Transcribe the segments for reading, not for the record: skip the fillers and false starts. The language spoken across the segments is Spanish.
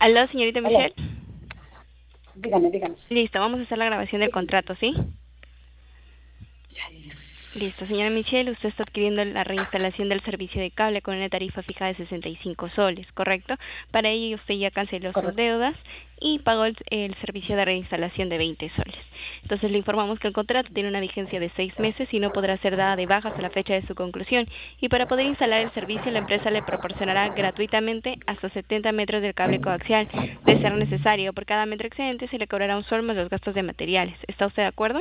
Aló, señorita Aló, Michelle. dígame, dígame. Listo, vamos a hacer la grabación del Dígame. contrato, ¿sí? Listo, señora Michelle, usted está adquiriendo la reinstalación del servicio de cable con una tarifa fija de 65 soles, ¿correcto? Para ello usted ya canceló sus Correcto. deudas y pagó el servicio de reinstalación de 20 soles. Entonces le informamos que el contrato tiene una vigencia de 6 meses y no podrá ser dada de baja hasta la fecha de su conclusión. Y para poder instalar el servicio, la empresa le proporcionará gratuitamente hasta 70 metros del cable coaxial. De ser necesario, por cada metro excedente se le cobrará un sol más los gastos de materiales. ¿Está usted de acuerdo?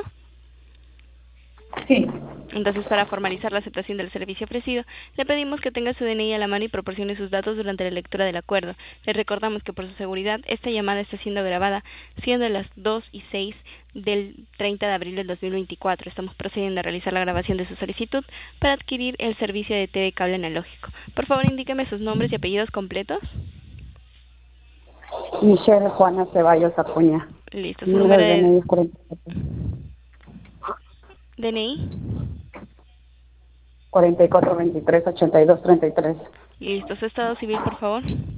Sí, Entonces, para formalizar la aceptación del servicio ofrecido, le pedimos que tenga su DNI a la mano y proporcione sus datos durante la lectura del acuerdo. Le recordamos que por su seguridad, esta llamada está siendo grabada, siendo las 2:06 del 30 de abril del 2024. Estamos procediendo a realizar la grabación de su solicitud para adquirir el servicio de TV cable analógico. Por favor, indíqueme sus nombres y apellidos completos. Michelle Juana Ceballos Acuña. Listo, Mi su número número de de DNI es 44, DNI. 44 23 82 33. Listo, su estado civil, por favor.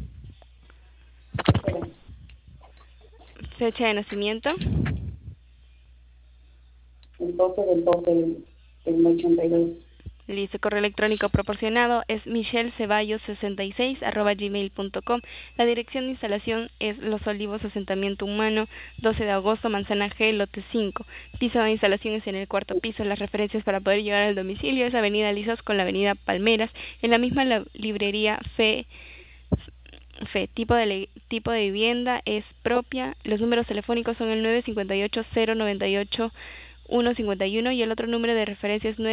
Fecha de nacimiento. El 12 del 12 del 82. Listo, correo electrónico proporcionado es michelceballos66@gmail.com. La dirección de instalación es Los Olivos, asentamiento humano, 12 de agosto, Manzana G, lote 5. Piso de instalación es en el cuarto piso. Las referencias para poder llegar al domicilio es Avenida Lizas con la Avenida Palmeras. En la misma la librería tipo de vivienda es propia. Los números telefónicos son el 958-098-151 y el otro número de referencia es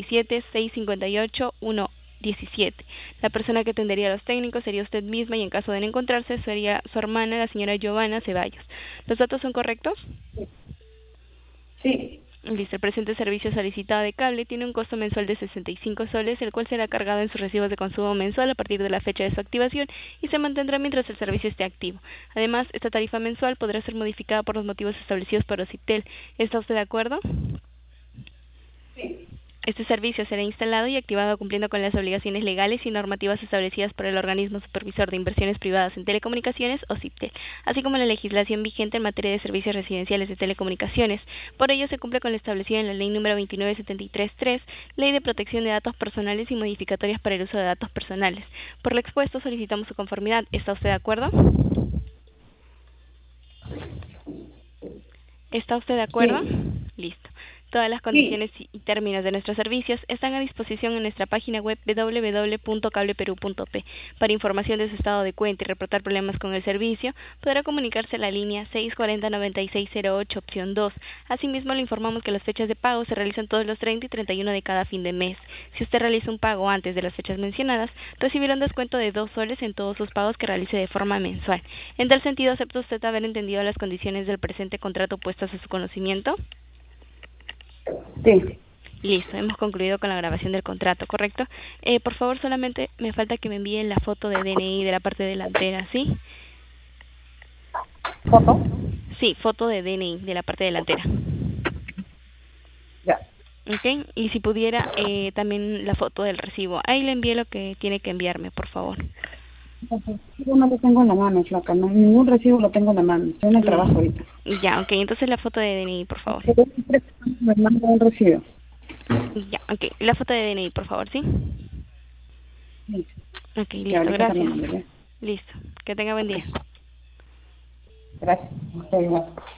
987-658-117. La persona que atendería a los técnicos sería usted misma y en caso de no encontrarse sería su hermana, la señora Giovanna Ceballos. ¿Los datos son correctos? Sí, Listo, el presente servicio solicitado de cable tiene un costo mensual de 65 soles, el cual será cargado en sus recibos de consumo mensual a partir de la fecha de su activación y se mantendrá mientras el servicio esté activo. Además, esta tarifa mensual podrá ser modificada por los motivos establecidos por Ocitel. ¿Está usted de acuerdo? sí. Este servicio será instalado y activado cumpliendo con las obligaciones legales y normativas establecidas por el Organismo Supervisor de Inversiones Privadas en Telecomunicaciones, OCIPTEL, así como la legislación vigente en materia de servicios residenciales de telecomunicaciones. Por ello, se cumple con lo establecido en la Ley número 29733, Ley de Protección de Datos Personales y modificatorias para el uso de datos personales. Por lo expuesto, solicitamos su conformidad. ¿Está usted de acuerdo? ¿Está usted de acuerdo? Sí, Listo. Todas las sí. condiciones y términos de nuestros servicios están a disposición en nuestra página web www.cableperu.p. Para información de su estado de cuenta y reportar problemas con el servicio, podrá comunicarse a la línea 640-9608, opción 2. Asimismo, le informamos que las fechas de pago se realizan todos los 30 y 31 de cada fin de mes. Si usted realiza un pago antes de las fechas mencionadas, recibirá un descuento de 2 soles en todos sus pagos que realice de forma mensual. En tal sentido, ¿acepta usted haber entendido las condiciones del presente contrato puestas a su conocimiento? Sí. Listo, hemos concluido con la grabación del contrato, ¿correcto? Por favor, solamente me falta que me envíen la foto de DNI de la parte delantera, ¿sí? ¿Foto? Sí, foto de DNI de la parte delantera. Ya. ¿Ok? Y si pudiera, también la foto del recibo. Ahí le envié lo que tiene que enviarme, por favor. Yo no lo tengo en la mano, flaca. No, ningún recibo lo tengo en la mano. Estoy en el trabajo ahorita. Ya, ok, entonces la foto de DNI, por favor. Me manda un recibo. Ya, ok, la foto de DNI, por favor, ¿sí? Sí. Ok, Que listo, ahorita te lo gracias. mando, ¿ya? Listo, que tenga buen Ok. día. Gracias. Usted igual.